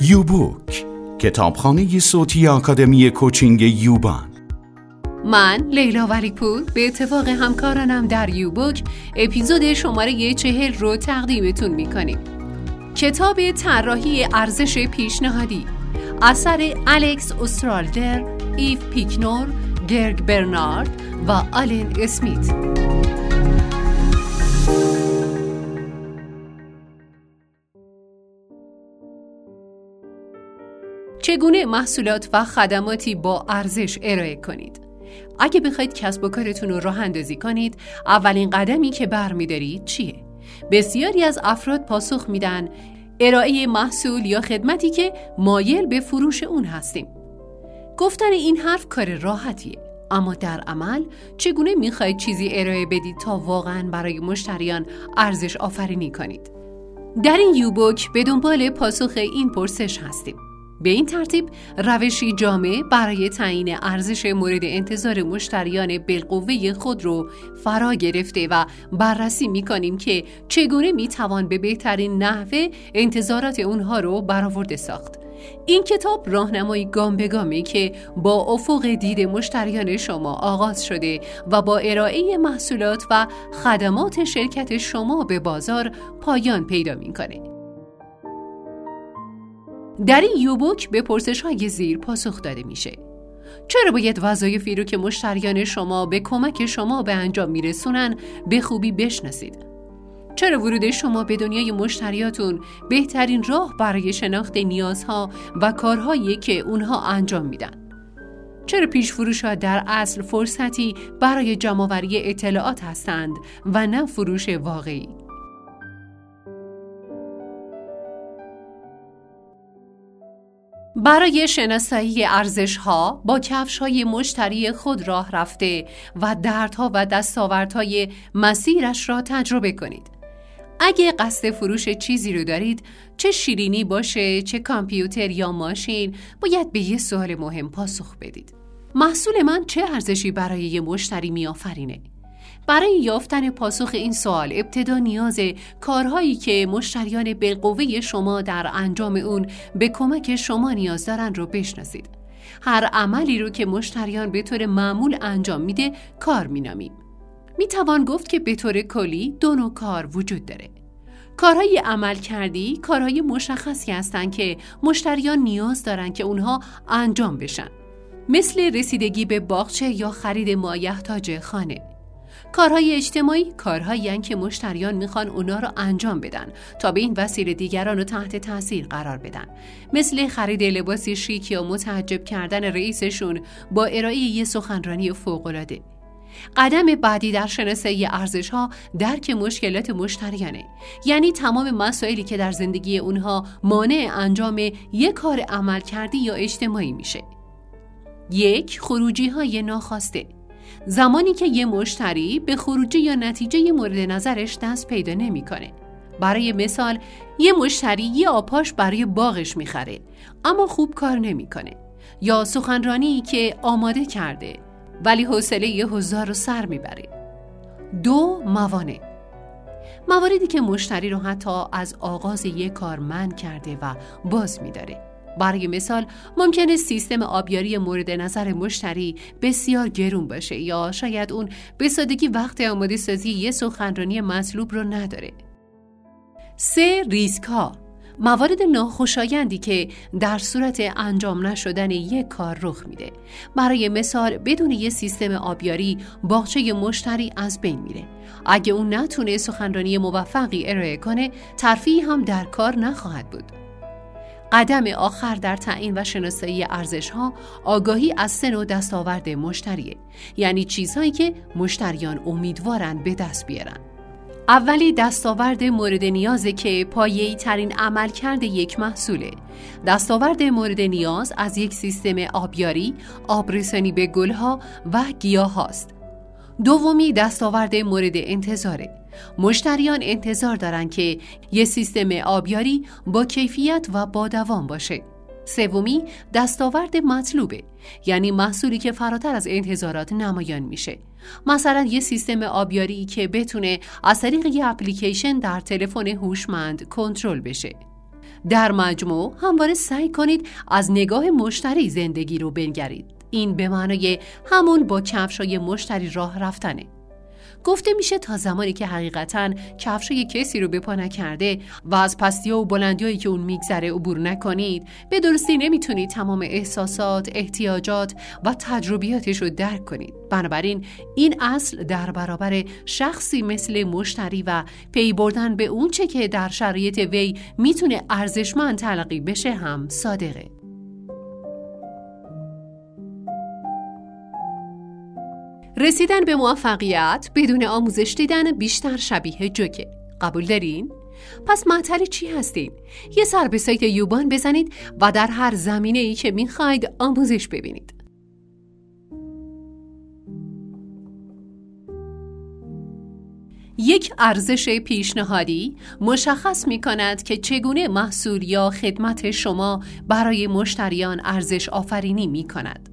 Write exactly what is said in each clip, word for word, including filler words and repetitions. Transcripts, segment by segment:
یوبوک، کتابخانه صوتی آکادمی کوچینگ یوبان. من لیلا ولیپور به اتفاق همکارانم در یوبوک اپیزود شماره چهل رو تقدیمتون میکنیم. کتاب طراحی ارزش پیشنهادی اثر الکس اوسترالدر، ایو پیکنور، گرگ برنارد و آلن اسمیت. چگونه محصولات و خدماتی با ارزش ارائه کنید؟ اگه بخواید کسب و کارتون رو راه اندازی کنید، اولین قدمی که برمی‌دارید چیه؟ بسیاری از افراد پاسخ میدن ارائه محصول یا خدمتی که مایل به فروش اون هستیم. گفتن این حرف کار راحتیه، اما در عمل چگونه میخواید چیزی ارائه بدید تا واقعاً برای مشتریان ارزش آفرینی کنید؟ در این یوبوک به دنبال پاسخ این پرسش هستیم. به این ترتیب روشی جامع برای تعیین ارزش مورد انتظار مشتریان بالقوه خود رو فرا گرفته و بررسی می‌کنیم که چگونه می‌توان به بهترین نحوه انتظارات اونها رو برآورده ساخت. این کتاب راهنمایی گام به گامی که با افق دید مشتریان شما آغاز شده و با ارائه محصولات و خدمات شرکت شما به بازار پایان پیدا می‌کنه. در این یوبوک به پرسش‌های زیر پاسخ داده میشه. چرا باید وظایفی رو که مشتریان شما به کمک شما به انجام میرسونن به خوبی بشناسید؟ چرا ورود شما به دنیای مشتریاتون بهترین راه برای شناخت نیازها و کارهایی که اونها انجام میدن؟ چرا پیش فروش‌ها در اصل فرصتی برای جمع‌آوری اطلاعات هستند و نه فروش واقعی؟ برای شناسایی ارزش‌ها با کفش‌های مشتری خود راه رفته و دردها و دستاوردهای مسیرش را تجربه کنید. اگه قصد فروش چیزی رو دارید، چه شیرینی باشه، چه کامپیوتر یا ماشین، باید به یه سوال مهم پاسخ بدید. محصول من چه ارزشی برای یه مشتری می‌آفرینه؟ برای یافتن پاسخ این سوال ابتدا نیاز کارهایی که مشتریان بالقوه شما در انجام اون به کمک شما نیاز دارن رو بشناسید. هر عملی رو که مشتریان به طور معمول انجام میده کار مینامیم. میتوان گفت که به طور کلی دو نوع کار وجود داره. کارهای عمل کردی کارهای مشخصی هستن که مشتریان نیاز دارن که اونها انجام بشن، مثل رسیدگی به باغچه یا خرید مایحتاج خانه. کارهای اجتماعی کارهایی هستند که مشتریان میخوان اونا رو انجام بدن تا به این وسیله دیگران رو تحت تاثیر قرار بدن، مثل خرید لباسی شیک یا متعجب کردن رئیسشون با ارائه یه سخنرانی فوق‌العاده. قدم بعدی در شناسایی ارزش‌ها درک مشکلات مشتریانه، یعنی تمام مسائلی که در زندگی اونها مانع انجام یک کار عملکردی یا اجتماعی میشه. یک، خروجی‌های ناخواسته. زمانی که یه مشتری به خروجی یا نتیجه مورد نظرش دست پیدا نمی‌کنه. برای مثال، یه مشتری یه آبپاش برای باغش می‌خره اما خوب کار نمی‌کنه، یا سخنرانی که آماده کرده ولی حوصله یه حضار رو سر میبره. دو، موانع. مواردی که مشتری رو حتی از آغاز یک کار منع کرده و باز می‌داره. برای مثال، ممکنه سیستم آبیاری مورد نظر مشتری بسیار گرون باشه یا شاید اون به سادگی وقت آماده سازی یه سخنرانی مطلوب رو نداره. سه، ریسک ها. موارد ناخوشایندی که در صورت انجام نشدن یک کار رخ میده. برای مثال، بدون یه سیستم آبیاری باغچه مشتری از بین میره. اگه اون نتونه سخنرانی موفقی ارائه کنه، ترفیعی هم در کار نخواهد بود. قدم آخر در تعیین و شناسایی ارزش‌ها آگاهی از سه نوع دستاورد مشتریه، یعنی چیزهایی که مشتریان امیدوارن به دست بیارن. اولی دستاورد مورد نیازه که پایه‌ای ترین عملکرد یک محصوله. دستاورد مورد نیاز از یک سیستم آبیاری، آبرسانی به گلها و گیاه هاست. دومی دستاورد مورد انتظاره. مشتریان انتظار دارن که یک سیستم آبیاری با کیفیت و با دوام باشه. سومی دستاورد مطلوبه، یعنی محصولی که فراتر از انتظارات نمایان میشه. مثلا یه سیستم آبیاری که بتونه از طریق یه اپلیکیشن در تلفن هوشمند کنترل بشه. در مجموع همواره سعی کنید از نگاه مشتری زندگی رو بنگرید. این به معنای همون با کفشای مشتری راه رفتنه. گفته میشه تا زمانی که حقیقتاً کفشای کسی رو به پا نکرده و از پستی‌ها و بلندیایی که اون میگذره عبور نکنید، به درستی نمیتونید تمام احساسات، احتیاجات و تجربیاتش رو درک کنید. بنابراین این اصل در برابر شخصی مثل مشتری و پی بردن به اون چه که در شرایط وی میتونه ارزشمند تلقی بشه هم صادقه. رسیدن به موفقیت بدون آموزش دیدن بیشتر شبیه جوکه. قبول دارین؟ پس معطل چی هستین؟ یه سر به سایت یوبان بزنید و در هر زمینه‌ای که میخواید آموزش ببینید. یک ارزش پیشنهادی مشخص می‌کند که چگونه محصول یا خدمت شما برای مشتریان ارزش آفرینی می‌کند.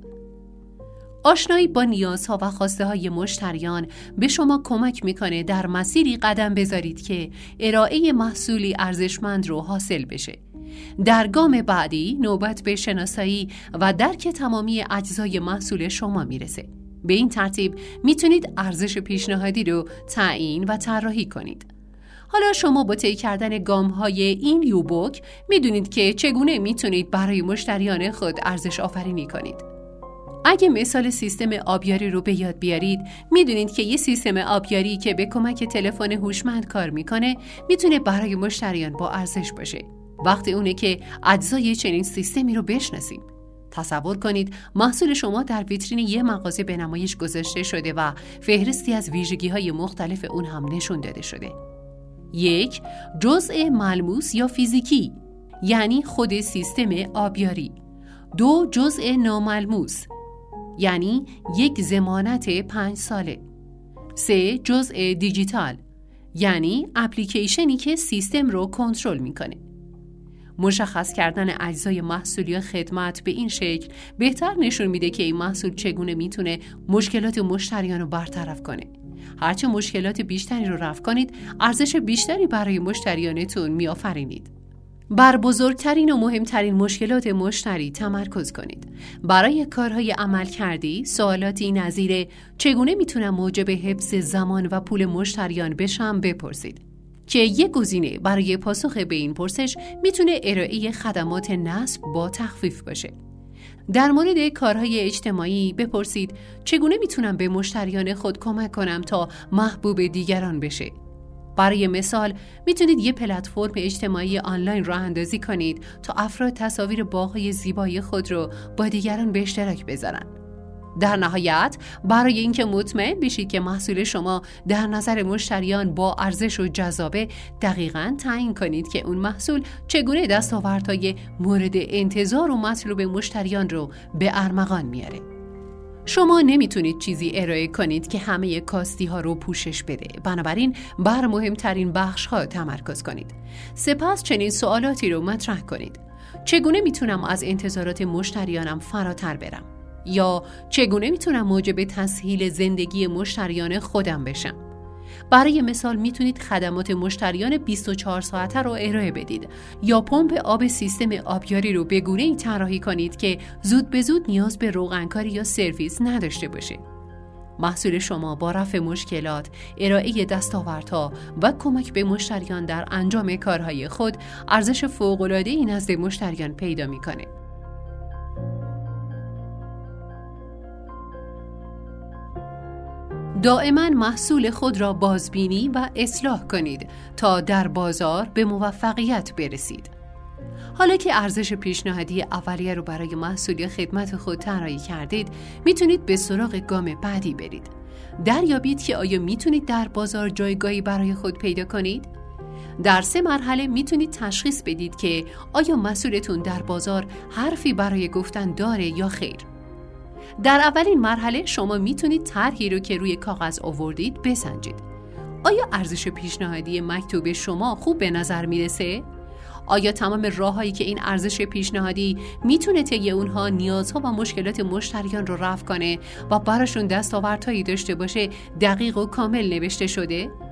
آشنایی با نیازها و خواسته‌های مشتریان به شما کمک میکنه در مسیری قدم بذارید که ارائه محصولی ارزشمند رو حاصل بشه. در گام بعدی نوبت به شناسایی و درک تمامی اجزای محصول شما میرسه. به این ترتیب میتونید ارزش پیشنهادی رو تعیین و طراحی کنید. حالا شما با طی کردن گام‌های این یوبوک میدونید که چگونه میتونید برای مشتریان خود ارزش آفرینی کنید. اگه مثال سیستم آبیاری رو به یاد بیارید، میدونید که یه سیستم آبیاری که به کمک تلفن هوشمند کار میکنه میتونه برای مشتریان با ارزش باشه. وقتی اونه که اجزای چنین سیستمی رو بشناسیم. تصور کنید محصول شما در ویترین یه مغازه به نمایش گذاشته شده و فهرستی از ویژگی‌های مختلف اون هم نشون داده شده. یک، جزء ملموس یا فیزیکی، یعنی خود سیستم آبیاری. دو، جزء ناملموس، یعنی یک ضمانت پنج ساله. سه، جزء دیجیتال، یعنی اپلیکیشنی که سیستم رو کنترل میکنه. مشخص کردن اجزای محصول یا خدمت به این شکل بهتر نشون میده که این محصول چگونه میتونه مشکلات مشتریان رو برطرف کنه. هرچه مشکلات بیشتری رو رفع کنید، ارزش بیشتری برای مشتریانتون میآفرینید. بر بزرگترین و مهمترین مشکلات مشتری تمرکز کنید. برای کارهای عملکردی، سوالاتی نظیر چگونه میتونم موجب حفظ زمان و پول مشتریان بشم بپرسید. که یک گزینه برای پاسخ به این پرسش میتونه ارائه خدمات نصب با تخفیف باشه. در مورد کارهای اجتماعی بپرسید چگونه میتونم به مشتریان خود کمک کنم تا محبوب دیگران بشه. برای مثال میتونید یه پلتفرم اجتماعی آنلاین راه اندازی کنید تا افراد تصاویر باغ‌های زیبای خود رو با دیگران به اشتراک بذارن. در نهایت برای اینکه مطمئن بشید که محصول شما در نظر مشتریان با ارزش و جذابه، دقیقاً تعیین کنید که اون محصول چگونه دستاوردهای مورد انتظار و مطلوب مشتریان رو به ارمغان میاره. شما نمیتونید چیزی ارائه کنید که همه کاستی ها رو پوشش بده. بنابراین بر مهمترین بخش ها تمرکز کنید. سپس چنین سوالاتی رو مطرح کنید: چگونه میتونم از انتظارات مشتریانم فراتر برم؟ یا چگونه میتونم موجب تسهیل زندگی مشتریان خودم بشم؟ برای مثال میتونید خدمات مشتریان بیست و چهار ساعته رو ارائه بدید یا پمپ آب سیستم آبیاری رو به گونه‌ای طراحی کنید که زود به زود نیاز به روغنکاری یا سرویس نداشته باشه. محصول شما با رفع مشکلات، ارائه دستاوردها و کمک به مشتریان در انجام کارهای خود ارزش فوق‌العاده‌ای نزد مشتریان پیدا میکنه. دائما محصول خود را بازبینی و اصلاح کنید تا در بازار به موفقیت برسید. حالا که ارزش پیشنهادی اولیه رو برای محصول یا خدمت خود طراحی کردید، میتونید به سراغ گام بعدی برید. دریابید که آیا میتونید در بازار جایگاهی برای خود پیدا کنید؟ در سه مرحله میتونید تشخیص بدید که آیا محصولتون در بازار حرفی برای گفتن داره یا خیر. در اولین مرحله شما میتونید طرحی رو که روی کاغذ آوردید بسنجید. آیا ارزش پیشنهادی مکتوب شما خوب به نظر میرسه؟ آیا تمام راههایی که این ارزش پیشنهادی میتونه طی اونها نیازها و مشکلات مشتریان رو رفع کنه و براشون دستاوردهایی داشته باشه دقیق و کامل نوشته شده؟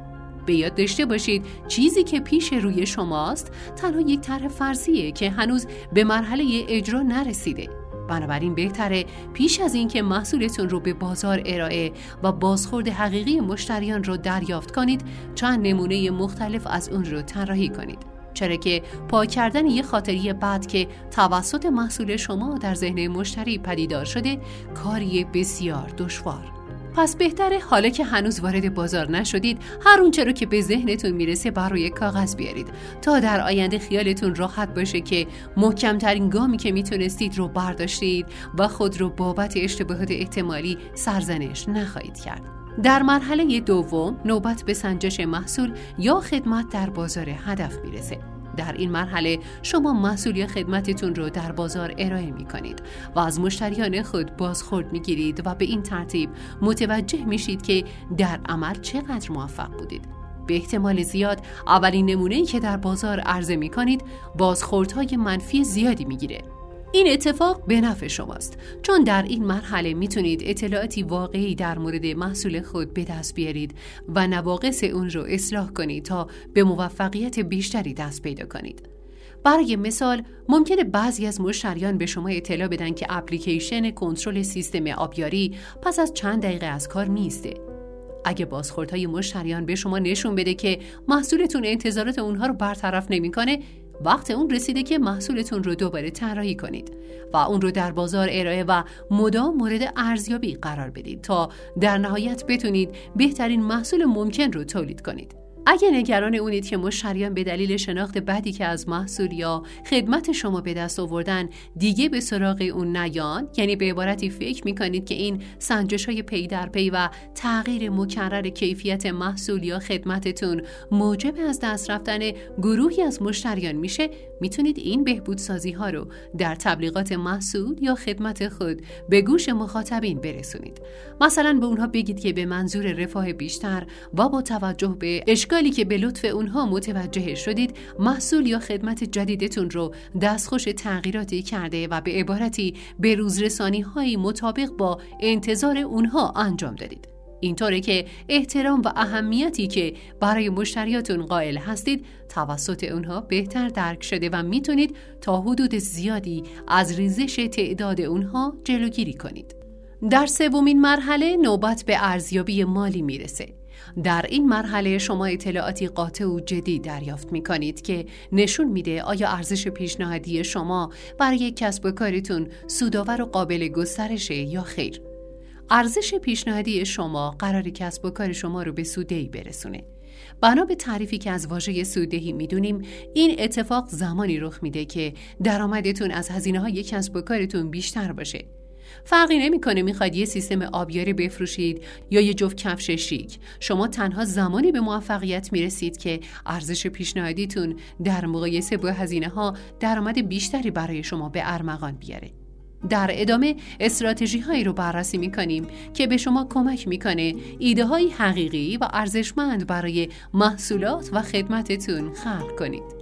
به یاد داشته باشید چیزی که پیش روی شماست تنها یک طرح فرضیه که هنوز به مرحله اجرا نرسیده. بنابراین بهتره پیش از اینکه محصولتون رو به بازار ارائه و بازخورد حقیقی مشتریان رو دریافت کنید، چند نمونه مختلف از اون رو طراحی کنید. چرا که پاک کردن یه خاطری بد که توسط محصول شما در ذهن مشتری پدیدار شده کاری بسیار دشوار. پس بهتره حالا که هنوز وارد بازار نشدید هر اون چرا که به ذهنتون میرسه بر روی کاغذ بیارید تا در آینده خیالتون راحت باشه که محکمترین گامی که میتونستید رو برداشتید و خود رو بابت اشتباهات احتمالی سرزنش نخواهید کرد. در مرحله دوم نوبت به سنجش محصول یا خدمت در بازار هدف میرسه. در این مرحله شما محصول یا خدمتتون رو در بازار ارائه می کنید و از مشتریان خود بازخورد می گیرید و به این ترتیب متوجه می شید که در عمل چقدر موفق بودید. به احتمال زیاد اولین نمونه‌ای که در بازار عرضه می کنید بازخوردهای منفی زیادی می گیره. این اتفاق به نفع شماست، چون در این مرحله میتونید اطلاعاتی واقعی در مورد محصول خود به دست بیارید و نواقص اون رو اصلاح کنید تا به موفقیت بیشتری دست پیدا کنید. برای مثال ممکنه بعضی از مشتریان به شما اطلاع بدن که اپلیکیشن کنترل سیستم آبیاری پس از چند دقیقه از کار میسته. اگه بازخوردهای مشتریان به شما نشون بده که محصولتون انتظارات اونها رو برطرف نمیکنه، وقت اون رسیده که محصولتون رو دوباره طراحی کنید و اون رو در بازار ارائه و مدام مورد ارزیابی قرار بدید تا در نهایت بتونید بهترین محصول ممکن رو تولید کنید. اگه نگران اونید که مشتریان به دلیل شناخت بدی که از محصول یا خدمت شما به دست آوردن دیگه به سراغ اون نیان، یعنی به عبارتی فکر میکنید که این سنجش‌های پی در پی و تغییر مکرر کیفیت محصول یا خدمتتون موجب از دست رفتن گروهی از مشتریان میشه، میتونید این بهبودسازی ها رو در تبلیغات محصول یا خدمت خود به گوش مخاطبین برسونید. مثلا به اونها بگید که به منظور رفاه بیشتر و با توجه به اشکالی که به لطف اونها متوجه شدید، محصول یا خدمت جدیدتون رو دستخوش تغییراتی کرده و به عبارتی به روزرسانی های مطابق با انتظار اونها انجام دادید. اینطوره که احترام و اهمیتی که برای مشتریاتون قائل هستید توسط اونها بهتر درک شده و میتونید تا حدود زیادی از ریزش تعداد اونها جلوگیری کنید. در سومین مرحله نوبت به ارزیابی مالی میرسه. در این مرحله شما اطلاعاتی قاطع و جدی دریافت می کنید که نشون میده آیا ارزش پیشنهادی شما برای کسب و کارتون سودآور و قابل گسترشه یا خیر. ارزش پیشنهادی شما قرار کسب و کار شما رو به سوددهی برسونه. بنا به تعریفی که از واژه سوددهی میدونیم، این اتفاق زمانی رخ میده که درآمدتون از هزینه‌های کسب و کارتون بیشتر باشه. فرقی نمیکنه میخواید یه سیستم آبیاری بفروشید یا یه جفت کفش شیک. شما تنها زمانی به موفقیت میرسید که ارزش پیشنهادیتون در مقایسه با هزینه‌ها درآمد بیشتری برای شما به ارمغان بیاره. در ادامه استراتژی هایی رو بررسی میکنیم که به شما کمک میکنه ایده های حقیقی و ارزشمند برای محصولات و خدمتتون خلق کنید.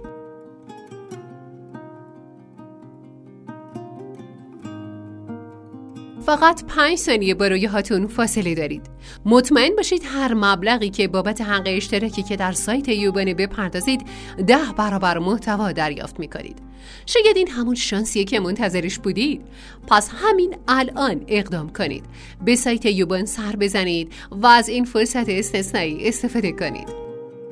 فقط پنج ثانیه با رویاهاتون فاصله دارید. مطمئن باشید هر مبلغی که بابت حق اشتراکی که در سایت یوبانه بپردازید ده برابر محتوا دریافت میکنید. شاید این همون شانسیه که منتظرش بودید. پس همین الان اقدام کنید. به سایت یوبان سر بزنید و از این فرصت استثنایی استفاده کنید.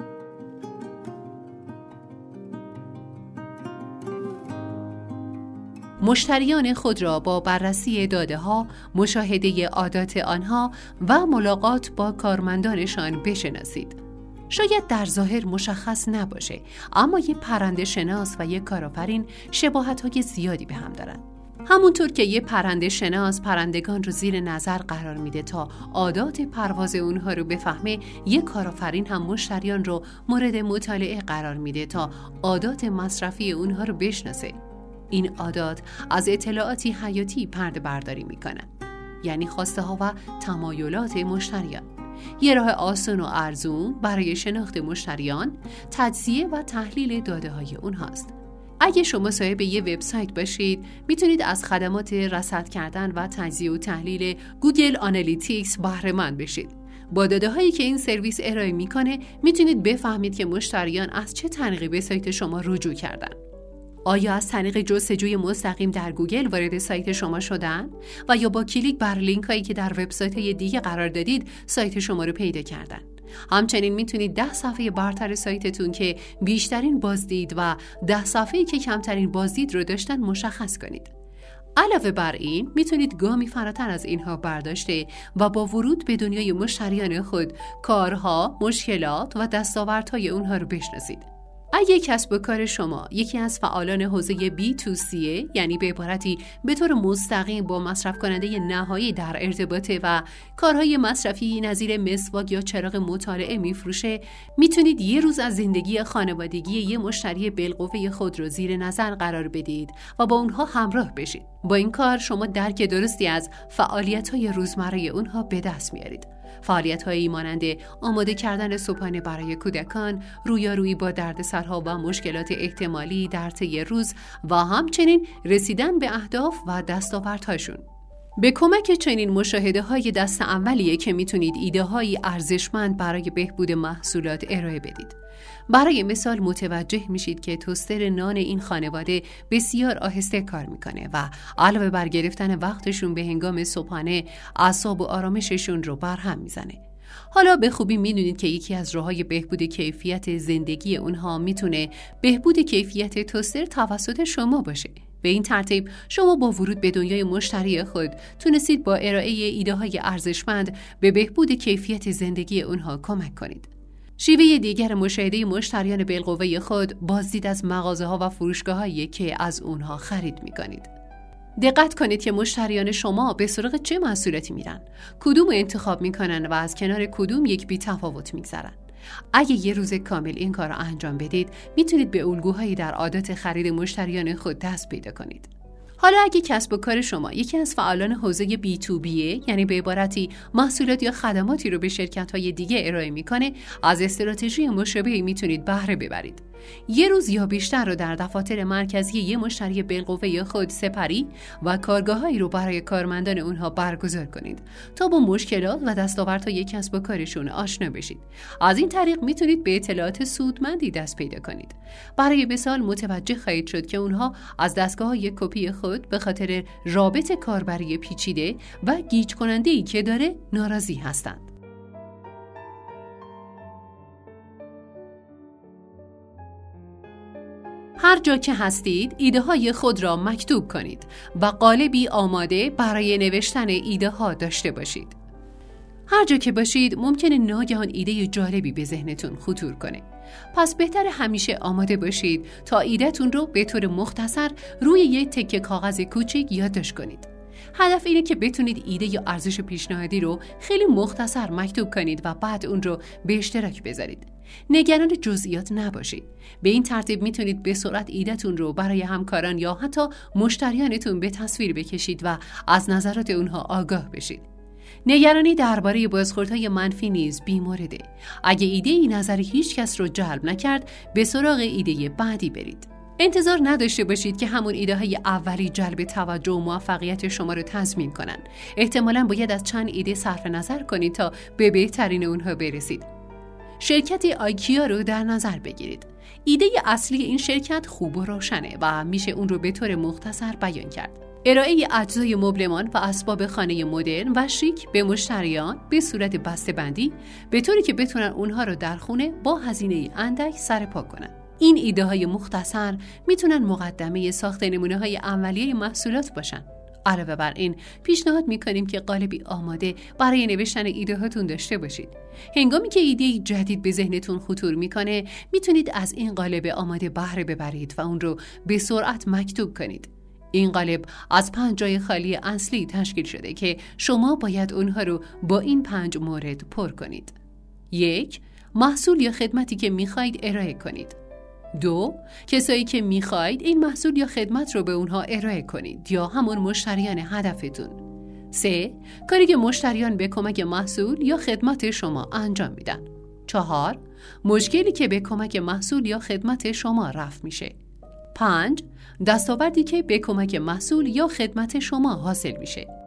مشتریان خود را با بررسی داده‌ها، مشاهده عادات آنها و ملاقات با کارمندانشان بشناسید. شاید در ظاهر مشخص نباشه، اما یک پرنده شناس و یک کارآفرین شباهت‌های زیادی به هم دارن. همونطور که یک پرنده شناس پرندگان رو زیر نظر قرار میده تا عادات پرواز اونها رو بفهمه، یک کارآفرین هم مشتریان رو مورد مطالعه قرار میده تا عادات مصرفی اونها رو بشناسه. این عادات از اطلاعاتی حیاتی پرده برداری میکنن، یعنی خواسته ها و تمایلات مشتریان. یه راه آسان و ارزون برای شناخت مشتریان تجزیه و تحلیل داده های اونهاست. اگه شما صاحب یه وبسایت باشید، میتونید از خدمات رصد کردن و تجزیه و تحلیل گوگل آنالیتیکس بهره مند بشید. با داده‌هایی که این سرویس ارائه میکنه میتونید بفهمید که مشتریان از چه طریقی به سایت شما رجوع کردن. آیا از طریق جستجوی مستقیم در گوگل وارد سایت شما شدن و یا با کلیک بر لینک هایی که در وبسایت‌های دیگه قرار دادید سایت شما رو پیدا کردن؟ همچنین میتونید ده صفحه برتر سایتتون که بیشترین بازدید و ده صفحه‌ای که کمترین بازدید رو داشتن مشخص کنید. علاوه بر این میتونید گامی فراتر از اینها برداشته و با ورود به دنیای مشتریان خود کارها، مشکلات و دستاوردهای اونها رو بشناسید. اگه کسب و کار شما یکی از فعالان حوزه بی تو سی، یعنی به عبارتی به طور مستقیم با مصرف کننده نهایی در ارتباطه و کارهای مصرفی نظیر مسواک یا چراغ مطالعه میفروشه، میتونید یه روز از زندگی خانوادگی یه مشتری بالقوه خود رو زیر نظر قرار بدید و با اونها همراه بشید. با این کار شما درک درستی از فعالیت‌های روزمره اونها به دست میارید. فعالیت‌هایی مانند آماده کردن صبحانه برای کودکان، رویارویی با دردسرها و مشکلات احتمالی در طی روز و همچنین رسیدن به اهداف و دستاوردهاشون. به کمک چنین مشاهده‌های دست اولیه که میتونید ایده‌های ارزشمند برای بهبود محصولات ارائه بدید. برای مثال متوجه میشید که توستر نان این خانواده بسیار آهسته کار میکنه و علاوه بر گرفتن وقتشون به هنگام صبحانه اعصاب و آرامششون رو برهم میزنه. حالا به خوبی میدونید که یکی از راههای بهبود کیفیت زندگی اونها میتونه بهبود کیفیت توستر توسط شما باشه. به این ترتیب شما با ورود به دنیای مشتری خود تونستید با ارائه ایده‌های ارزشمند به بهبود کیفیت زندگی اونها کمک کنید. شیوه دیگر مشاهده مشتریان بالقوه خود بازدید از مغازه‌ها و فروشگاه‌هایی که از اونها خرید می‌کنید. دقت کنید که مشتریان شما به سراغ چه محصولاتی میرن، کدوم رو انتخاب میکنن و از کنار کدوم یک بی تفاوت میگذرن. اگه یه روز کامل این کار رو انجام بدید، میتونید به الگوهایی در عادات خرید مشتریان خود دست پیدا کنید. حالا اگه کسب و کار شما یکی از فعالان حوزه بی تو بیه، یعنی به عبارتی محصولات یا خدماتی رو به شرکت‌های دیگه ارائه میکنه، از استراتژی مشابهی میتونید بهره ببرید. یه روز یا بیشتر رو در دفاتر مرکزی یه مشتری بالقوه خود سپری و کارگاهایی رو برای کارمندان اونها برگزار کنید تا با مشکلات و دستاوردهای کسب و کارشون آشنا بشید. از این طریق میتونید به اطلاعات سودمندی دست پیدا کنید. برای مثال متوجه خواهید شد که اونها از دستگاه‌های کپی خود به خاطر رابط کاربری پیچیده و گیج کننده‌ای که داره ناراضی هستند. هر جا که هستید ایده های خود را مکتوب کنید و قالبی آماده برای نوشتن ایده ها داشته باشید. هر جا که باشید ممکنه ناگهان ایده جالبی به ذهنتون خطور کنه. پس بهتر همیشه آماده باشید تا ایده‌تون رو به طور مختصر روی یک تکه کاغذ کوچیک یادداشت کنید. هدف اینه که بتونید ایده یا ارزش پیشنهادی رو خیلی مختصر مکتوب کنید و بعد اون رو به اشتراک بذارید. نگران جزئیات نباشید. به این ترتیب میتونید به سرعت ایده‌تون رو برای همکاران یا حتی مشتریانتون به تصویر بکشید و از نظرات اونها آگاه بشید. نگرانی درباره بازخوردهای منفی نیز بی‌مورده. اگه ایده‌ای نظر هیچ کس رو جلب نکرد، به سراغ ایده بعدی برید. انتظار نداشته باشید که همون ایده های اولی جلب توجه و موفقیت شما رو تضمین کنن. احتمالاً باید از چند ایده صرف نظر کنید تا به بهترین اونها برسید. شرکت آیکیا رو در نظر بگیرید. ایده اصلی این شرکت خوب و روشنه و میشه اون رو به طور مختصر بیان کرد. ارائه اجزای مبلمان و اسباب خانه مدرن و شیک به مشتریان به صورت بسته‌بندی به طوری که بتونن اونها رو در خونه با هزینه اندک سرپا کنن. این ایده های مختصر میتونن مقدمه ساخت نمونه های اولیه محصولات باشن. علاوه بر این پیشنهاد میکنیم که قالبی آماده برای نوشتن ایده هاتون داشته باشید. هنگامی که ایده جدید به ذهنتون خطور میکنه، میتونید از این قالب آماده بهره ببرید و اون رو به سرعت مکتوب کنید. این قالب از پنج جای خالی اصلی تشکیل شده که شما باید اونها رو با این پنج مورد پر کنید. یک، محصول یا خدمتی که میخواید ارائه کنید. دو، کسایی که میخواید این محصول یا خدمت رو به اونها ارائه کنید یا همون مشتریان هدفتون. سه، کاری که مشتریان به کمک محصول یا خدمت شما انجام میدن. چهار، مشکلی که به کمک محصول یا خدمت شما رفع میشه. پنج، دستاوردی که به کمک محصول یا خدمت شما حاصل میشه.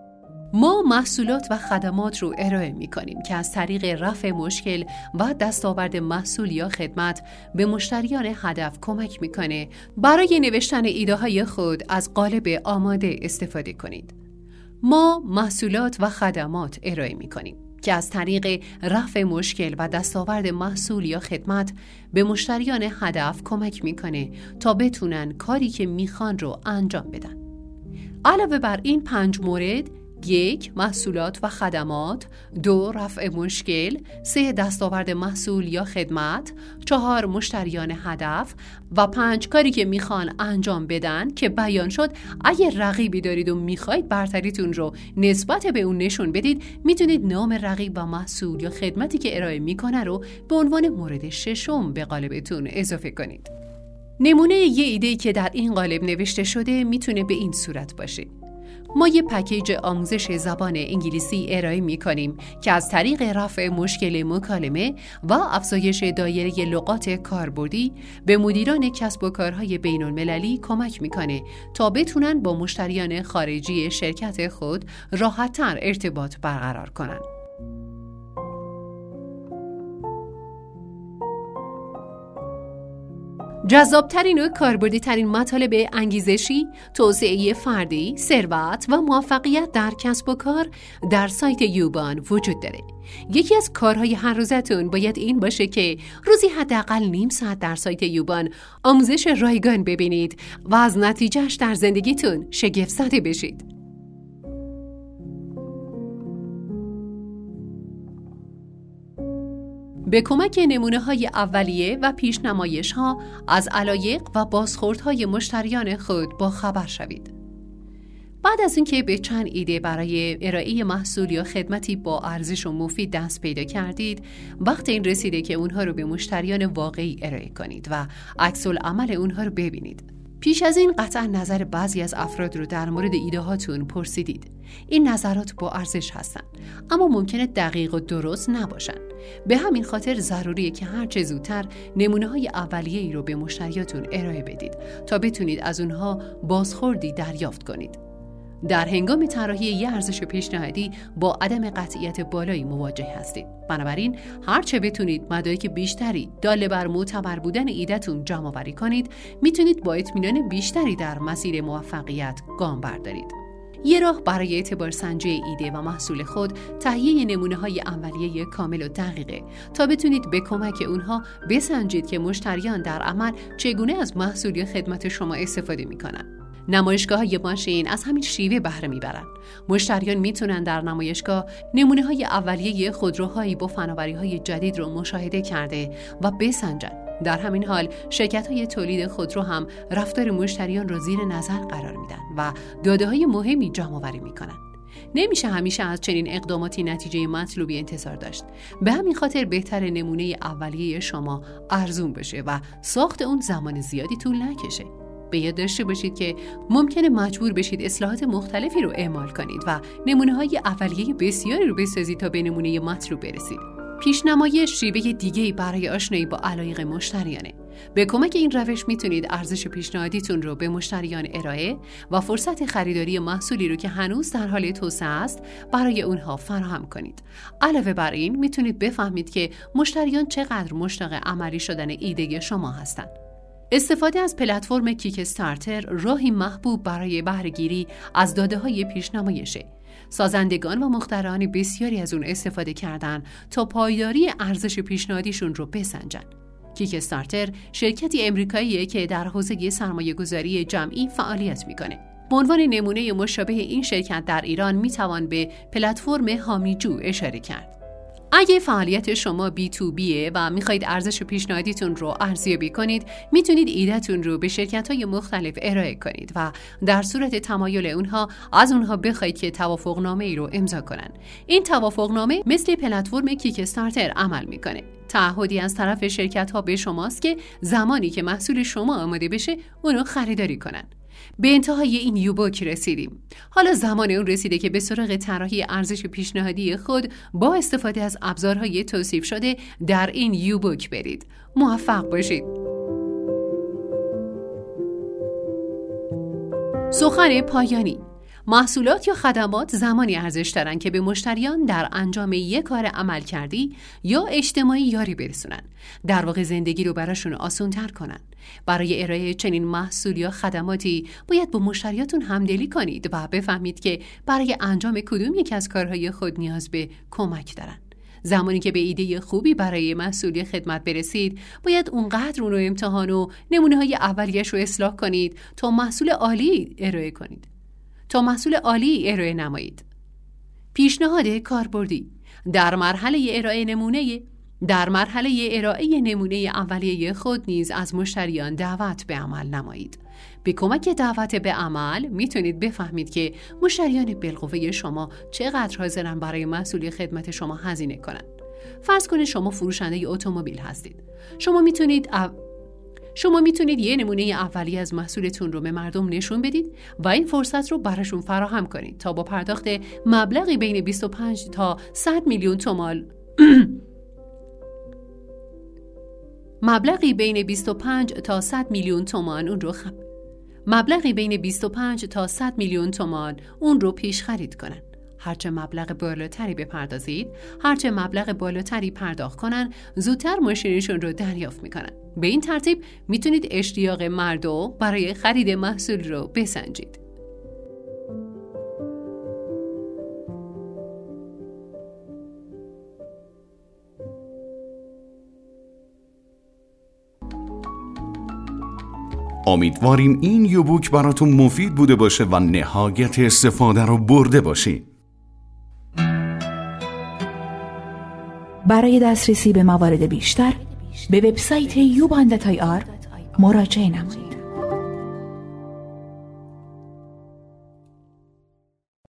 ما محصولات و خدمات رو ارائه می‌کنیم که از طریق رفع مشکل و دستاورد محصول یا خدمت به مشتریان هدف کمک می‌کنه برای نوشتن ایده‌های خود از قالب آماده استفاده کنید. ما محصولات و خدمات ارائه می‌کنیم که از طریق رفع مشکل و دستاورد محصول یا خدمت به مشتریان هدف کمک می‌کنه تا بتونن کاری که می‌خوان رو انجام بدن. علاوه بر این پنج مورد، یک، محصولات و خدمات، دو، رفع مشکل، سه، دستاورد محصول یا خدمت، چهار، مشتریان هدف و پنج، کاری که میخوان انجام بدن که بیان شد. اگر رقیبی دارید و میخواید برتریتون رو نسبت به اون نشون بدید، میتونید نام رقیب و محصول یا خدمتی که ارائه میکنه رو به عنوان مورد ششم به قالبتون اضافه کنید. نمونه یه ایده‌ای که در این قالب نوشته شده میتونه به این صورت باشه: ما یه پکیج آموزش زبان انگلیسی ارائه می‌کنیم که از طریق رفع مشکل مکالمه و افزایش دایره لغات کاربردی به مدیران کسب و کارهای بین‌المللی کمک می‌کنه تا بتونن با مشتریان خارجی شرکت خود راحت‌تر ارتباط برقرار کنن. جذابترین و کاربردی ترین مطالب انگیزشی، توسعه فردی، ثروت و موفقیت در کسب و کار در سایت یوبان وجود داره. یکی از کارهای هر روزتون باید این باشه که روزی حداقل نیم ساعت در سایت یوبان آموزش رایگان ببینید و از نتیجهش در زندگیتون شگفت زده بشید. به کمک نمونه‌های اولیه و پیشنمایش‌ها از علایق و بازخوردهای مشتریان خود با خبر شوید. بعد از اینکه به چند ایده برای ارائه محصول یا خدمتی با ارزش و مفید دست پیدا کردید، وقت این رسیده که اونها رو به مشتریان واقعی ارائه کنید و عکس‌العمل اونها رو ببینید. پیش از این قطعا نظر بعضی از افراد رو در مورد ایده هاتون پرسیدید. این نظرات با ارزش هستن، اما ممکنه دقیق و درست نباشن. به همین خاطر ضروریه که هر چه زودتر نمونه‌های اولیه‌ای رو به مشتریاتون ارائه بدید تا بتونید از اونها بازخوردی دریافت کنید. در هنگام طراحی یه ارزش پیشنهادی با عدم قطعیت بالایی مواجه هستید. بنابراین هر چه بتونید مدارک بیشتری دال بر معتبر بودن ایده‌تون جمع آوری کنید، میتونید با اطمینان بیشتری در مسیر موفقیت گام بردارید. یه راه برای اعتبار سنجی ایده و محصول خود تهیه نمونه‌های اولیه کامل و دقیقه تا بتونید به کمک اونها بسنجید که مشتریان در عمل چگونه از محصول یا خدمت شما استفاده میکنن. نمایشگاه‌های ماشین از همین شیوه بهره میبرن. مشتریان میتونن در نمایشگاه نمونه‌های اولیه خودروهایی با فناوری‌های جدید رو مشاهده کرده و بسنجن. در همین حال شرکت‌های تولید خودرو هم رفتار مشتریان را زیر نظر قرار میدن و داده‌های مهمی جمع‌آوری میکنن. نمیشه همیشه از چنین اقداماتی نتیجه مطلوبی انتظار داشت. به همین خاطر بهتر نمونه اولیه شما ارزون بشه و ساخت اون زمان زیادی طول نکشه. به یاد داشته باشید که ممکنه مجبور بشید اصلاحات مختلفی رو اعمال کنید و نمونه‌های اولیه بسیاری رو بسازید تا به نمونه مطلوب برسید. پیشنمایی شیوه دیگه‌ای برای آشنایی با علایق مشتریانه. به کمک این روش میتونید ارزش پیشنهادیتون رو به مشتریان ارائه و فرصت خریداری محصولی رو که هنوز در حال توسعه است برای اونها فراهم کنید. علاوه بر این میتونید بفهمید که مشتریان چقدر مشتاق عملی شدن ایده شما هستند. استفاده از پلتفرم کیک استارتر راهی محبوب برای بهره‌گیری از داده‌های پیشنمایشه. سازندگان و مخترعان بسیاری از اون استفاده کردن تا پایداری ارزش پیشنهادیشون رو بسنجن. کیک استارتر شرکتی امریکاییه که در حوزه سرمایه‌گذاری جمعی فعالیت میکنه. به عنوان نمونه مشابه این شرکت در ایران میتوان به پلتفرم هامیجو اشاره کرد. اگه فعالیت شما بی تو بیه و میخواید ارزش پیشنهادیتون رو ارزیابی کنید، میتونید ایده‌تون رو به شرکت‌های مختلف ارائه کنید و در صورت تمایل اونها از اونها بخواید که توافقنامه‌ای رو امضا کنن. این توافقنامه مثل پلتفرم کیک استارتر عمل میکنه. تعهدی از طرف شرکت‌ها به شماست که زمانی که محصول شما آماده بشه، اونو خریداری کنن. به انتهای این یوبوک رسیدیم. حالا زمان اون رسیده که به سراغ طراحی ارزش پیشنهادی خود با استفاده از ابزارهای توصیف شده در این یوبوک برید. موفق باشید. سخن پایانی. محصولات یا خدمات زمانی ارزش دارن که به مشتریان در انجام یک کار عملکردی یا اجتماعی یاری برسونن. در واقع زندگی رو براشون آسان‌تر کنن. برای ارائه چنین محصول یا خدماتی باید با مشتریاتون همدلی کنید و بفهمید که برای انجام کدوم یک از کارهای خود نیاز به کمک دارن. زمانی که به ایده خوبی برای محصول یا خدمت برسید، باید اونقدر اون رو امتحان و نمونه‌های اولیه‌اش رو اصلاح کنید تا محصول عالی ارائه کنید. تا محصول عالی ارائه نمایید. پیشنهاد کاربردی: در مرحله ارائه نمونه در مرحله ارائه نمونه اولیه خود نیز از مشتریان دعوت به عمل نمایید. به کمک دعوت به عمل میتونید بفهمید که مشتریان بالقوه شما چقدر حاضرن برای محصول خدمت شما هزینه کنند. فرض کنید شما فروشنده اتومبیل هستید. شما میتونید او... شما میتونید یه نمونه اولیه از محصولتون رو به مردم نشون بدید و این فرصت رو براشون فراهم کنید تا با پرداخت مبلغی بین بیست و پنج تا صد میلیون تومان مبلغی بین بیست و پنج تا صد میلیون تومان اون رو خم... مبلغی بین بیست و پنج تا صد میلیون تومان اون رو پیش خرید کنن. هرچه مبلغ بالاتری بپردازید، هرچه مبلغ بالاتری پرداخت کنن، زودتر ماشینشون رو دریافت میکنن. به این ترتیب میتونید اشتیاق مردم برای خرید محصول رو بسنجید. امیدواریم این یوبوک براتون مفید بوده باشه و نهایت استفاده رو برده باشین. برای دسترسی به موارد بیشتر به وبسایت یوبان دات آی آر مراجعه نمایید.